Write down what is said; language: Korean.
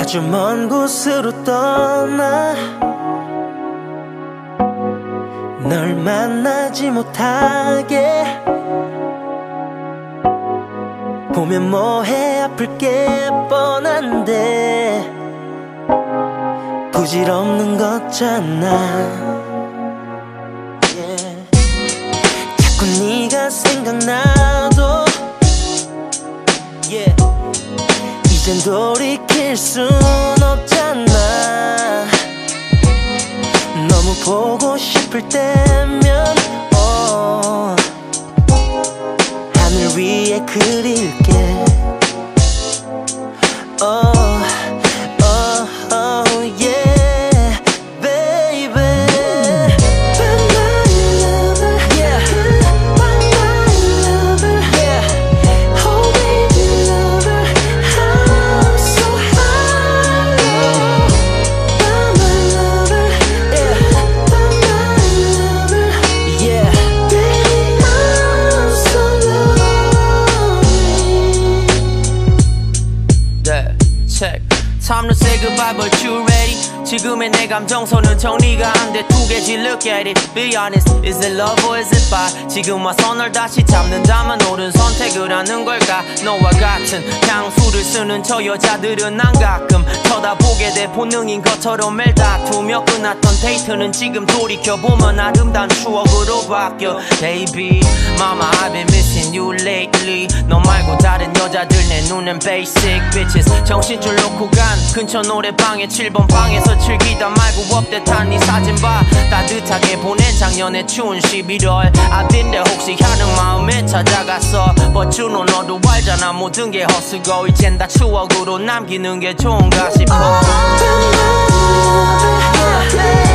아주 먼 곳으로 떠나 널 만나지 못하게 보면 뭐해 아플 게 뻔한데 부질없는 거잖아. 자꾸 네가 생각나도 이젠 돌이킬 순 없잖아. 너무 보고 싶을 때면 하늘 위에 그릴게. Time to say goodbye but you ready? 지금의 내 감정선은 정리가 안 돼. 두 개지 look at it. Be honest, is it love or is it bye? 지금 와서 널 다시 잡는다면 옳은 선택을 하는 걸까? 너와 같은 향수를 쓰는 저 여자들은 난 가끔 쳐다보게 돼. 본능인 것처럼 매일 다투며 끝났던 데이트는 지금 돌이켜보면 아름다운 추억으로 바뀌어. Baby, mama I've been missing you lately. 너 말고 다른 여자들 내 눈엔 basic bitches. 정신줄 놓고 간 근처 노래방에 7번 방에서 즐기다 말고 업데이트한 네 사진 봐. 따뜻하게 보낸 작년의 추운 11월. I've been there 혹시 하는 마음에 찾아갔어. But you know 너도 알잖아 모든 게 헛수고 이젠 다 추억으로 남기는 게 좋은가 싶어.